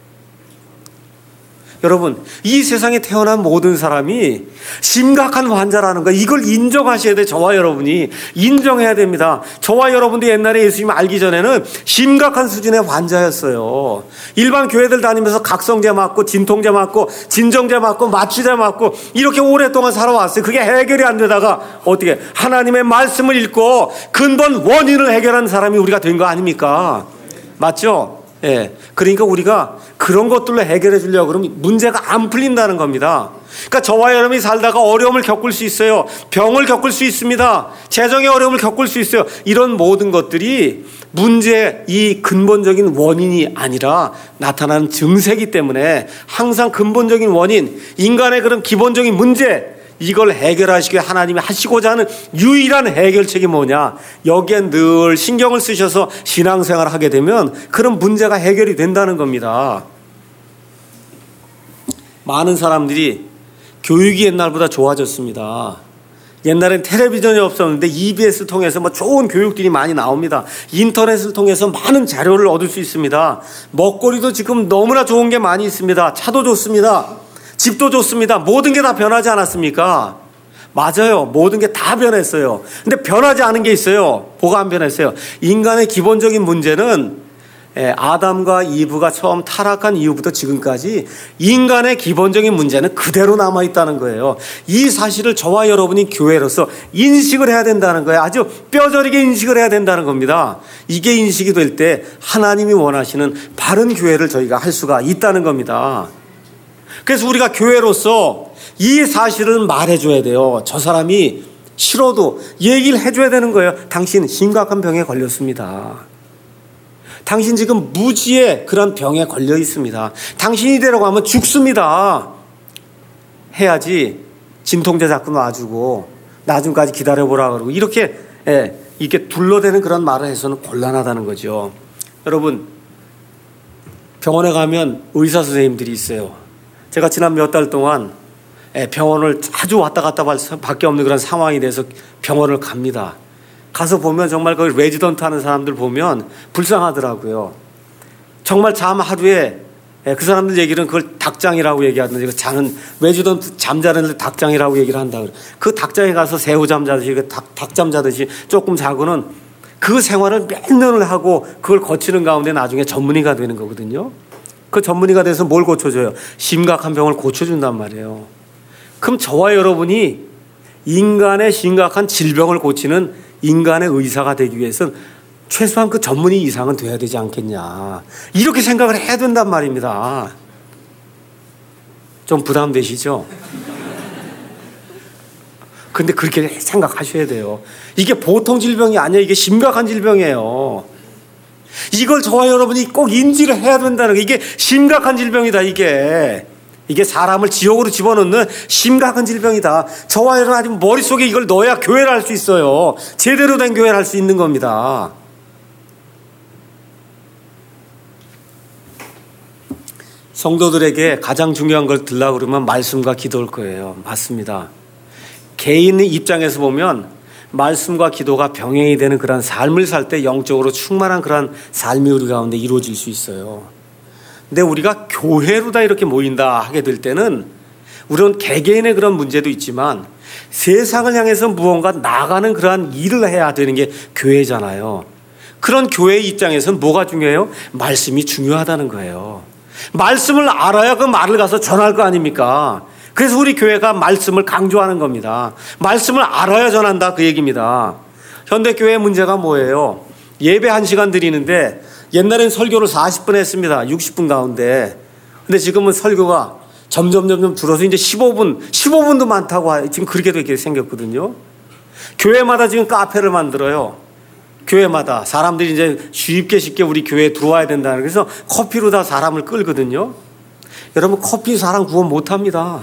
여러분, 이 세상에 태어난 모든 사람이 심각한 환자라는 거, 이걸 인정하셔야 돼요. 저와 여러분이 인정해야 됩니다. 저와 여러분도 옛날에 예수님 알기 전에는 심각한 수준의 환자였어요. 일반 교회들 다니면서 각성제 맞고 진통제 맞고 진정제 맞고 마취제 맞고 이렇게 오랫동안 살아왔어요. 그게 해결이 안 되다가 어떻게 하나님의 말씀을 읽고 근본 원인을 해결하는 사람이 우리가 된 거 아닙니까? 맞죠? 그러니까 우리가 그런 것들로 해결해 주려고 그러면 문제가 안 풀린다는 겁니다. 그러니까 저와 여러분이 살다가 어려움을 겪을 수 있어요. 병을 겪을 수 있습니다. 재정의 어려움을 겪을 수 있어요. 이런 모든 것들이 문제의 이 근본적인 원인이 아니라 나타나는 증세이기 때문에 항상 근본적인 원인, 인간의 그런 기본적인 문제, 이걸 해결하시기 위해 하나님이 하시고자 하는 유일한 해결책이 뭐냐? 여기에 늘 신경을 쓰셔서 신앙생활을 하게 되면 그런 문제가 해결이 된다는 겁니다. 많은 사람들이 교육이 옛날보다 좋아졌습니다. 옛날엔 텔레비전이 없었는데 EBS 통해서 좋은 교육들이 많이 나옵니다. 인터넷을 통해서 많은 자료를 얻을 수 있습니다. 먹거리도 지금 너무나 좋은 게 많이 있습니다. 차도 좋습니다. 집도 좋습니다. 모든 게 다 변하지 않았습니까? 맞아요. 모든 게 다 변했어요. 근데 변하지 않은 게 있어요. 뭐가 안 변했어요? 인간의 기본적인 문제는 아담과 이브가 처음 타락한 이후부터 지금까지 인간의 기본적인 문제는 그대로 남아있다는 거예요. 이 사실을 저와 여러분이 교회로서 인식을 해야 된다는 거예요. 아주 뼈저리게 인식을 해야 된다는 겁니다. 이게 인식이 될 때 하나님이 원하시는 바른 교회를 저희가 할 수가 있다는 겁니다. 그래서 우리가 교회로서 이 사실을 말해줘야 돼요. 저 사람이 싫어도 얘기를 해줘야 되는 거예요. 당신 심각한 병에 걸렸습니다. 당신 지금 무지의 그런 병에 걸려 있습니다. 당신이 되라고 하면 죽습니다. 해야지 진통제 자꾸 놔주고 나중까지 기다려보라 그러고 이렇게 둘러대는 그런 말을 해서는 곤란하다는 거죠. 여러분, 병원에 가면 의사 선생님들이 있어요. 제가 지난 몇 달 동안 병원을 자주 왔다 갔다 할 밖에 없는 그런 상황이 돼서 병원을 갑니다. 가서 보면 정말 그 레지던트 하는 사람들 보면 불쌍하더라고요. 정말 잠 하루에 그 사람들 얘기는 그걸 닭장이라고 얘기하던데 자는 레지던트 잠자는 닭장이라고 얘기를 한다. 그 닭장에 가서 새우잠 자듯이 닭잠 자듯이 조금 자고는 그 생활을 몇 년을 하고 그걸 거치는 가운데 나중에 전문의가 되는 거거든요. 그 전문의가 돼서 뭘 고쳐줘요? 심각한 병을 고쳐준단 말이에요. 그럼 저와 여러분이 인간의 심각한 질병을 고치는 인간의 의사가 되기 위해서는 최소한 그 전문의 이상은 돼야 되지 않겠냐. 이렇게 생각을 해야 된단 말입니다. 좀 부담되시죠? 근데 그렇게 생각하셔야 돼요. 이게 보통 질병이 아니에요. 이게 심각한 질병이에요. 이걸 저와 여러분이 꼭 인지를 해야 된다는 거. 이게 심각한 질병이다. 이게 사람을 지옥으로 집어넣는 심각한 질병이다. 저와 여러분 아직 머릿속에 이걸 넣어야 교회를 할 수 있어요. 제대로 된 교회를 할 수 있는 겁니다. 성도들에게 가장 중요한 걸 들라고 그러면 말씀과 기도일 거예요. 맞습니다. 개인의 입장에서 보면 말씀과 기도가 병행이 되는 그런 삶을 살 때 영적으로 충만한 그런 삶이 우리 가운데 이루어질 수 있어요. 근데 우리가 교회로 다 이렇게 모인다 하게 될 때는 우리는 개개인의 그런 문제도 있지만 세상을 향해서 무언가 나가는 그러한 일을 해야 되는 게 교회잖아요. 그런 교회의 입장에서는 뭐가 중요해요? 말씀이 중요하다는 거예요. 말씀을 알아야 그 말을 가서 전할 거 아닙니까? 그래서 우리 교회가 말씀을 강조하는 겁니다. 말씀을 알아야 전한다 그 얘기입니다. 현대교회의 문제가 뭐예요? 예배 1시간 드리는데 옛날엔 설교를 40분 했습니다. 60분 가운데. 근데 지금은 설교가 점점 줄어서 이제 15분도 많다고 지금 그렇게 되게 생겼거든요. 교회마다 지금 카페를 만들어요. 교회마다 사람들이 이제 쉽게 우리 교회에 들어와야 된다는 그래서 커피로 다 사람을 끌거든요. 여러분 커피 사람 구원 못합니다.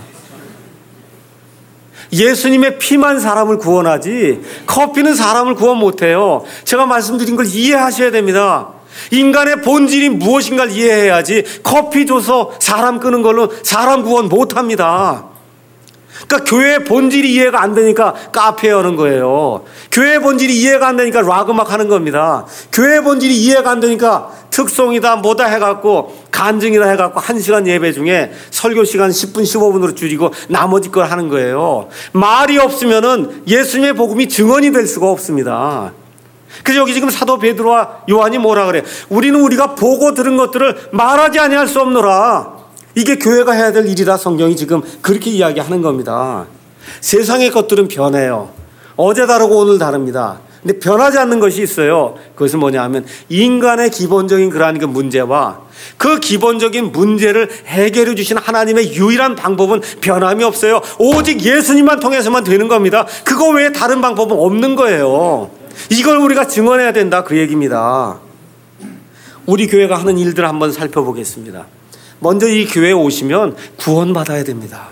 예수님의 피만 사람을 구원하지 커피는 사람을 구원 못해요. 제가 말씀드린 걸 이해하셔야 됩니다. 인간의 본질이 무엇인가를 이해해야지 커피 줘서 사람 끄는 걸로 사람 구원 못합니다. 그러니까 교회의 본질이 이해가 안 되니까 카페 여는 거예요. 교회의 본질이 이해가 안 되니까 락 음악 하는 겁니다. 교회의 본질이 이해가 안 되니까 특송이다 뭐다 해갖고 간증이다 해갖고 1시간 예배 중에 설교 시간 10분 15분으로 줄이고 나머지 걸 하는 거예요. 말이 없으면은 예수님의 복음이 증언이 될 수가 없습니다. 그래서 여기 지금 사도 베드로와 요한이 뭐라 그래? 우리는 우리가 보고 들은 것들을 말하지 아니할 수 없노라. 이게 교회가 해야 될 일이다. 성경이 지금 그렇게 이야기하는 겁니다. 세상의 것들은 변해요. 어제 다르고 오늘 다릅니다. 근데 변하지 않는 것이 있어요. 그것은 뭐냐 하면 인간의 기본적인 그러한 그 문제와 그 기본적인 문제를 해결해 주신 하나님의 유일한 방법은 변함이 없어요. 오직 예수님만 통해서만 되는 겁니다. 그거 외에 다른 방법은 없는 거예요. 이걸 우리가 증언해야 된다 그 얘기입니다. 우리 교회가 하는 일들 한번 살펴보겠습니다. 먼저 이 교회에 오시면 구원받아야 됩니다.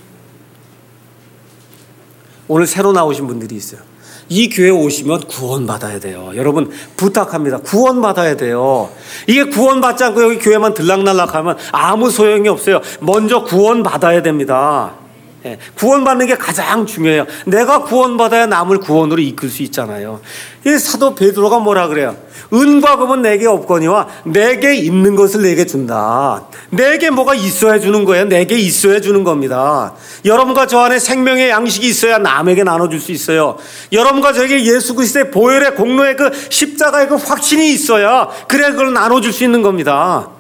오늘 새로 나오신 분들이 있어요. 이 교회에 오시면 구원받아야 돼요. 여러분 부탁합니다. 구원받아야 돼요. 이게 구원받지 않고 여기 교회만 들락날락하면 아무 소용이 없어요. 먼저 구원받아야 됩니다. 구원받는 게 가장 중요해요. 내가 구원받아야 남을 구원으로 이끌 수 있잖아요. 이 사도 베드로가 뭐라 그래요? 은과 금은 내게 없거니와 내게 있는 것을 내게 준다. 내게 뭐가 있어야 주는 거예요. 내게 있어야 주는 겁니다. 여러분과 저 안에 생명의 양식이 있어야 남에게 나눠줄 수 있어요. 여러분과 저에게 예수 그리스도의 보혈의 공로의 그 십자가의 그 확신이 있어야 그래야 그걸 나눠줄 수 있는 겁니다.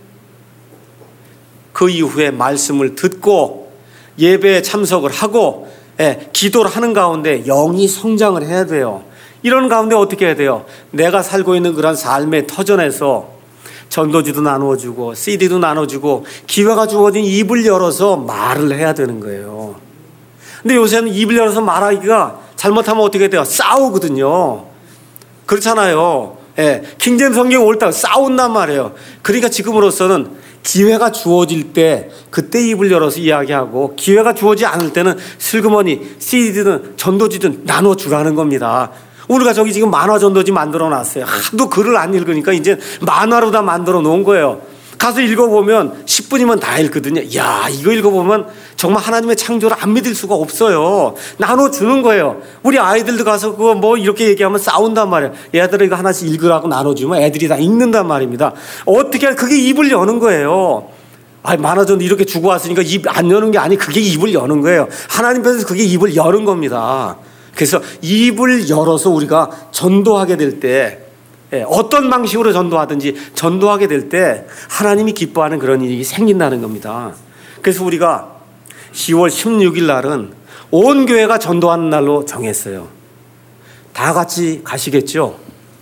그 이후에 말씀을 듣고 예배에 참석을 하고 기도를 하는 가운데 영이 성장을 해야 돼요. 이런 가운데 어떻게 해야 돼요? 내가 살고 있는 그런 삶의 터전에서 전도지도 나누어주고 CD도 나눠주고 기회가 주어진 입을 열어서 말을 해야 되는 거예요. 근데 요새는 입을 열어서 말하기가 잘못하면 어떻게 돼요? 싸우거든요. 그렇잖아요. 킹제임 성경 옳다고 싸운단 말이에요. 그러니까 지금으로서는 기회가 주어질 때 그때 입을 열어서 이야기하고 기회가 주어지지 않을 때는 슬그머니 CD든 전도지든 나눠주라는 겁니다. 우리가 저기 지금 만화 전도지 만들어 놨어요. 하도 글을 안 읽으니까 이제 만화로 다 만들어 놓은 거예요. 가서 읽어보면 10분이면 다 읽거든요. 이야, 이거 읽어보면 정말 하나님의 창조를 안 믿을 수가 없어요. 나눠주는 거예요. 우리 아이들도 가서 그거 뭐 이렇게 얘기하면 싸운단 말이에요. 얘들아 이거 하나씩 읽으라고 나눠주면 애들이 다 읽는단 말입니다. 어떻게 그게 입을 여는 거예요. 만화전도 이렇게 주고 왔으니까 입 안 여는 게 아니, 그게 입을 여는 거예요. 하나님 편에서 그게 입을 여는 겁니다. 그래서 입을 열어서 우리가 전도하게 될 때, 어떤 방식으로 전도하든지 전도하게 될 때 하나님이 기뻐하는 그런 일이 생긴다는 겁니다. 그래서 우리가 10월 16일 날은 온 교회가 전도하는 날로 정했어요. 다 같이 가시겠죠?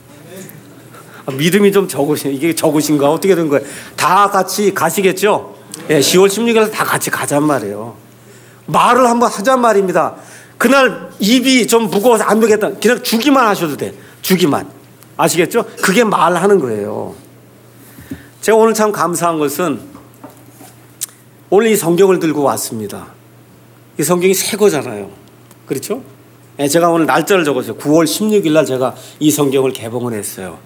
믿음이 좀 이게 적으신가? 어떻게 된 거예요? 다 같이 가시겠죠? 10월 16일 날 다 같이 가잔 말이에요. 말을 한번 하잔 말입니다. 그날 입이 좀 무거워서 안 되겠다. 그냥 주기만 하셔도 돼. 주기만. 아시겠죠? 그게 말하는 거예요. 제가 오늘 참 감사한 것은 오늘 이 성경을 들고 왔습니다. 이 성경이 새 거잖아요. 그렇죠? 제가 오늘 날짜를 적었어요. 9월 16일 날 제가 이 성경을 개봉을 했어요.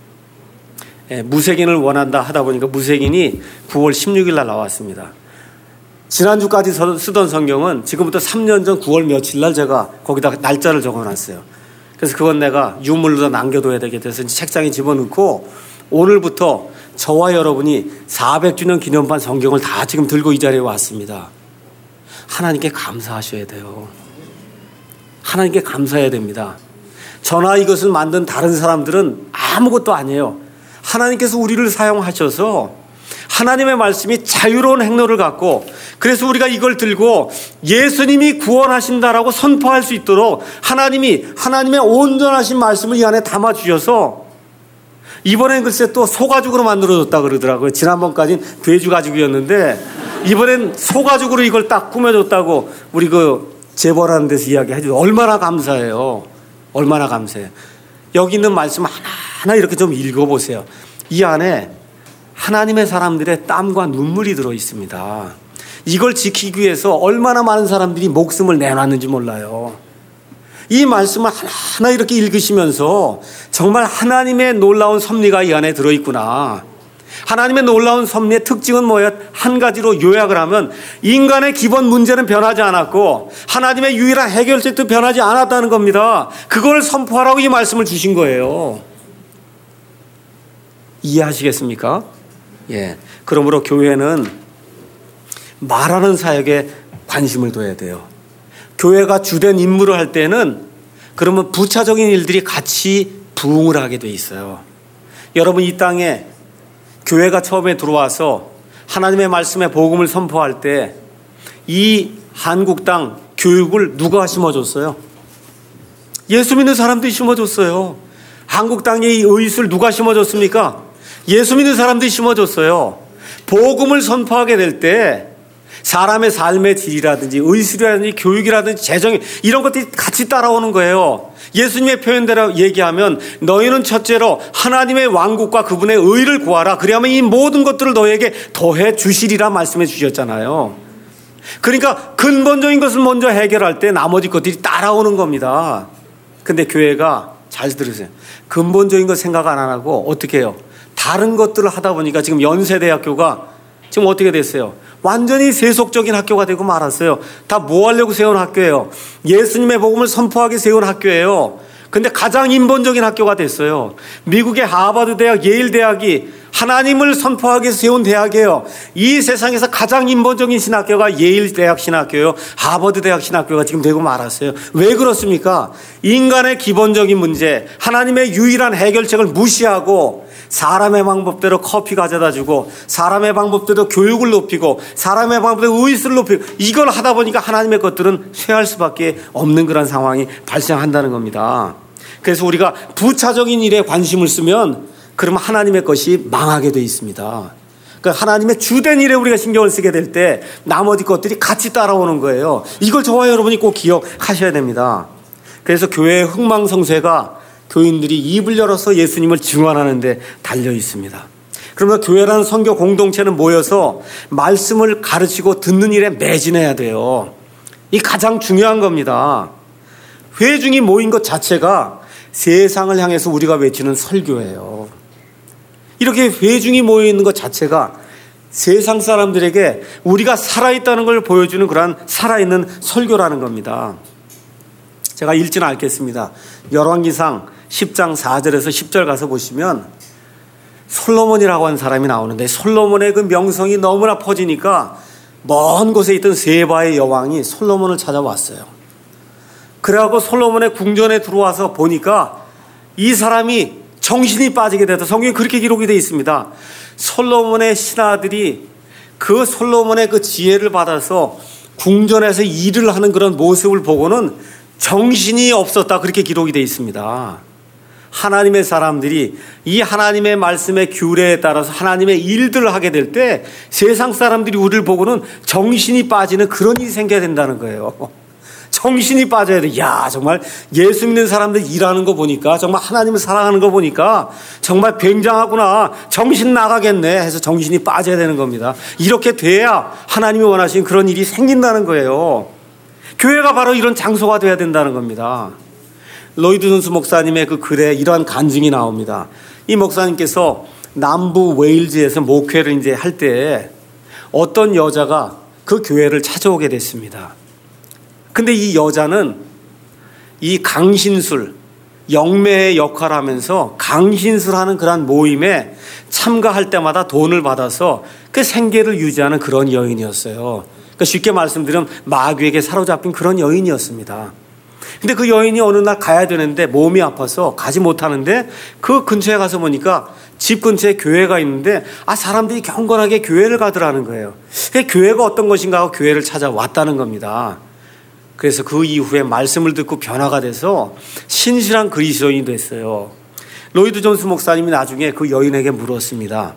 무색인을 원한다 하다 보니까 무색인이 9월 16일 날 나왔습니다. 지난주까지 쓰던 성경은 지금부터 3년 전 9월 며칠 날 제가 거기다가 날짜를 적어놨어요. 그래서 그건 내가 유물로 남겨둬야 되게 돼서 책장에 집어넣고 오늘부터 저와 여러분이 400주년 기념판 성경을 다 지금 들고 이 자리에 왔습니다. 하나님께 감사하셔야 돼요. 하나님께 감사해야 됩니다. 저나 이것을 만든 다른 사람들은 아무것도 아니에요. 하나님께서 우리를 사용하셔서 하나님의 말씀이 자유로운 행로를 갖고, 그래서 우리가 이걸 들고 예수님이 구원하신다라고 선포할 수 있도록 하나님이 하나님의 온전하신 말씀을 이 안에 담아주셔서, 이번엔 글쎄 또 소가죽으로 만들어줬다 그러더라고요. 지난번까지는 돼지가죽이었는데 이번엔 소가죽으로 이걸 딱 꾸며줬다고 우리 그 재벌하는 데서 이야기해줘요. 얼마나 감사해요. 얼마나 감사해요. 여기 있는 말씀 하나하나 이렇게 좀 읽어보세요. 이 안에 하나님의 사람들의 땀과 눈물이 들어 있습니다. 이걸 지키기 위해서 얼마나 많은 사람들이 목숨을 내놨는지 몰라요. 이 말씀을 하나하나 이렇게 읽으시면서 정말 하나님의 놀라운 섭리가 이 안에 들어있구나. 하나님의 놀라운 섭리의 특징은 뭐예요? 한 가지로 요약을 하면 인간의 기본 문제는 변하지 않았고 하나님의 유일한 해결책도 변하지 않았다는 겁니다. 그걸 선포하라고 이 말씀을 주신 거예요. 이해하시겠습니까? 예. 그러므로 교회는 말하는 사역에 관심을 둬야 돼요. 교회가 주된 임무를 할 때는 그러면 부차적인 일들이 같이 부응을 하게 돼 있어요. 여러분, 이 땅에 교회가 처음에 들어와서 하나님의 말씀의 복음을 선포할 때 이 한국 땅 교육을 누가 심어줬어요? 예수 믿는 사람들이 심어줬어요. 한국 땅에 이 의술 누가 심어줬습니까? 예수 믿는 사람들이 심어줬어요. 복음을 선포하게 될 때 사람의 삶의 질이라든지 의술이라든지 교육이라든지 재정, 이런 것들이 같이 따라오는 거예요. 예수님의 표현대로 얘기하면 너희는 첫째로 하나님의 왕국과 그분의 의를 구하라. 그리하면 이 모든 것들을 너희에게 더해 주시리라 말씀해 주셨잖아요. 그러니까 근본적인 것을 먼저 해결할 때 나머지 것들이 따라오는 겁니다. 근데 교회가 잘 들으세요. 근본적인 것 생각 안 하고 어떻게 해요? 다른 것들을 하다 보니까 지금 연세대학교가 지금 어떻게 됐어요? 완전히 세속적인 학교가 되고 말았어요. 다 뭐 하려고 세운 학교예요? 예수님의 복음을 선포하게 세운 학교예요. 근데 가장 인본적인 학교가 됐어요. 미국의 하버드 대학, 예일 대학이 하나님을 선포하기 위해서 세운 대학이에요. 이 세상에서 가장 인본적인 신학교가 예일 대학 신학교예요. 하버드 대학 신학교가 지금 되고 말았어요. 왜 그렇습니까? 인간의 기본적인 문제, 하나님의 유일한 해결책을 무시하고 사람의 방법대로 커피 가져다 주고 사람의 방법대로 교육을 높이고 사람의 방법대로 의술을 높이고 이걸 하다 보니까 하나님의 것들은 쇠할 수밖에 없는 그런 상황이 발생한다는 겁니다. 그래서 우리가 부차적인 일에 관심을 쓰면 그러면 하나님의 것이 망하게 돼 있습니다. 그러니까 하나님의 주된 일에 우리가 신경을 쓰게 될 때 나머지 것들이 같이 따라오는 거예요. 이걸 저와 여러분이 꼭 기억하셔야 됩니다. 그래서 교회의 흥망성쇠가 교인들이 입을 열어서 예수님을 증언하는 데 달려 있습니다. 그러면 교회라는 선교 공동체는 모여서 말씀을 가르치고 듣는 일에 매진해야 돼요. 이 가장 중요한 겁니다. 회중이 모인 것 자체가 세상을 향해서 우리가 외치는 설교예요. 이렇게 회중이 모여 있는 것 자체가 세상 사람들에게 우리가 살아있다는 걸 보여주는 그러한 살아있는 설교라는 겁니다. 제가 읽지는 않겠습니다. 열왕기상 10장 4절에서 10절 가서 보시면 솔로몬이라고 하는 사람이 나오는데, 솔로몬의 그 명성이 너무나 퍼지니까 먼 곳에 있던 세바의 여왕이 솔로몬을 찾아왔어요. 그래갖고 솔로몬의 궁전에 들어와서 보니까 이 사람이 정신이 빠지게 돼서, 성경에 그렇게 기록이 되어 있습니다. 솔로몬의 신하들이 그 솔로몬의 그 지혜를 받아서 궁전에서 일을 하는 그런 모습을 보고는 정신이 없었다, 그렇게 기록이 되어 있습니다. 하나님의 사람들이 이 하나님의 말씀의 규례에 따라서 하나님의 일들을 하게 될 때 세상 사람들이 우리를 보고는 정신이 빠지는 그런 일이 생겨야 된다는 거예요. 정신이 빠져야 돼. 야, 정말 예수 믿는 사람들 일하는 거 보니까, 정말 하나님을 사랑하는 거 보니까 정말 굉장하구나, 정신 나가겠네 해서 정신이 빠져야 되는 겁니다. 이렇게 돼야 하나님이 원하시는 그런 일이 생긴다는 거예요. 교회가 바로 이런 장소가 돼야 된다는 겁니다. 로이드 존스 목사님의 그 글에 이러한 간증이 나옵니다. 이 목사님께서 남부 웨일즈에서 목회를 이제 할 때 어떤 여자가 그 교회를 찾아오게 됐습니다. 근데 이 여자는 이 강신술, 영매의 역할을 하면서 강신술하는 그런 모임에 참가할 때마다 돈을 받아서 그 생계를 유지하는 그런 여인이었어요. 그러니까 쉽게 말씀드리면 마귀에게 사로잡힌 그런 여인이었습니다. 근데 그 여인이 어느 날 가야 되는데 몸이 아파서 가지 못하는데, 그 근처에 가서 보니까 집 근처에 교회가 있는데 사람들이 경건하게 교회를 가더라는 거예요. 교회가 어떤 것인가 하고 교회를 찾아왔다는 겁니다. 그래서 그 이후에 말씀을 듣고 변화가 돼서 신실한 그리스도인이 됐어요. 로이드 존스 목사님이 나중에 그 여인에게 물었습니다.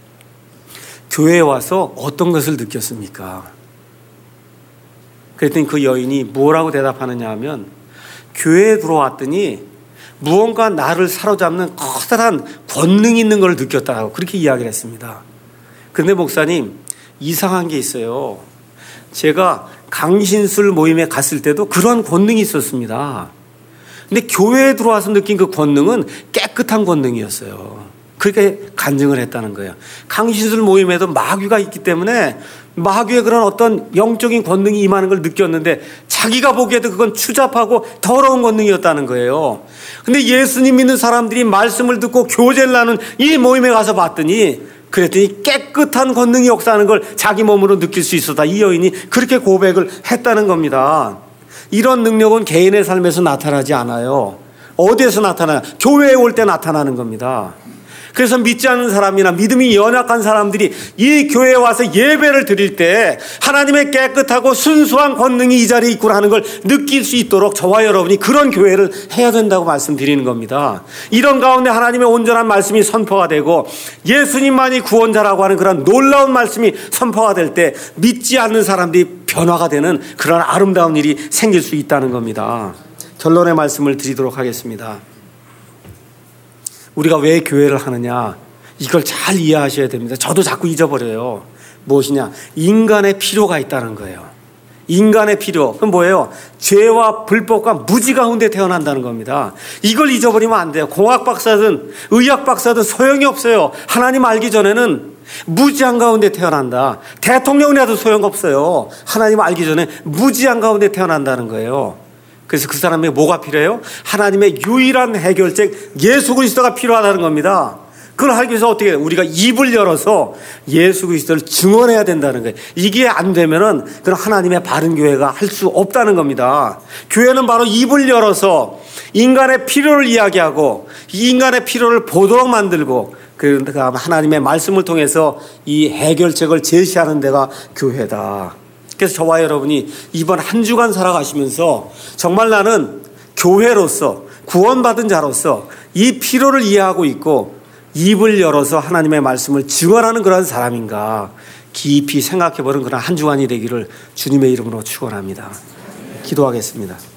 교회에 와서 어떤 것을 느꼈습니까? 그랬더니 그 여인이 뭐라고 대답하느냐 하면, 교회에 들어왔더니 무언가 나를 사로잡는 커다란 권능이 있는 걸 느꼈다고 그렇게 이야기를 했습니다. 그런데 목사님, 이상한 게 있어요. 제가 강신술 모임에 갔을 때도 그런 권능이 있었습니다. 근데 교회에 들어와서 느낀 그 권능은 깨끗한 권능이었어요. 그렇게 간증을 했다는 거예요. 강신술 모임에도 마귀가 있기 때문에 마귀의 그런 어떤 영적인 권능이 임하는 걸 느꼈는데, 자기가 보기에도 그건 추잡하고 더러운 권능이었다는 거예요. 근데 예수님 믿는 사람들이 말씀을 듣고 교제를 하는 이 모임에 가서 봤더니, 그랬더니 깨끗한 권능이 역사하는 걸 자기 몸으로 느낄 수 있었다. 이 여인이 그렇게 고백을 했다는 겁니다. 이런 능력은 개인의 삶에서 나타나지 않아요. 어디에서 나타나요? 교회에 올 때 나타나는 겁니다. 그래서 믿지 않는 사람이나 믿음이 연약한 사람들이 이 교회에 와서 예배를 드릴 때 하나님의 깨끗하고 순수한 권능이 이 자리에 있구나 하는 걸 느낄 수 있도록 저와 여러분이 그런 교회를 해야 된다고 말씀드리는 겁니다. 이런 가운데 하나님의 온전한 말씀이 선포가 되고 예수님만이 구원자라고 하는 그런 놀라운 말씀이 선포가 될 때 믿지 않는 사람들이 변화가 되는 그런 아름다운 일이 생길 수 있다는 겁니다. 결론의 말씀을 드리도록 하겠습니다. 우리가 왜 교회를 하느냐, 이걸 잘 이해하셔야 됩니다. 저도 자꾸 잊어버려요. 무엇이냐? 인간의 필요가 있다는 거예요. 인간의 필요. 그럼 뭐예요? 죄와 불법과 무지 가운데 태어난다는 겁니다. 이걸 잊어버리면 안 돼요. 공학 박사든 의학 박사든 소용이 없어요. 하나님 알기 전에는 무지한 가운데 태어난다. 대통령이라도 소용없어요. 하나님 알기 전에 무지한 가운데 태어난다는 거예요. 그래서 그 사람에게 뭐가 필요해요? 하나님의 유일한 해결책 예수 그리스도가 필요하다는 겁니다. 그걸 하기 위해서 어떻게 해요? 우리가 입을 열어서 예수 그리스도를 증언해야 된다는 거예요. 이게 안 되면은 그런 하나님의 바른 교회가 할 수 없다는 겁니다. 교회는 바로 입을 열어서 인간의 필요를 이야기하고 이 인간의 필요를 보도록 만들고, 그러니까 하나님의 말씀을 통해서 이 해결책을 제시하는 데가 교회다. 그래서 저와 여러분이 이번 한 주간 살아가시면서 정말 나는 교회로서 구원받은 자로서 이 필요를 이해하고 있고 입을 열어서 하나님의 말씀을 증언하는 그런 사람인가 깊이 생각해보는 그런 한 주간이 되기를 주님의 이름으로 축원합니다. 기도하겠습니다.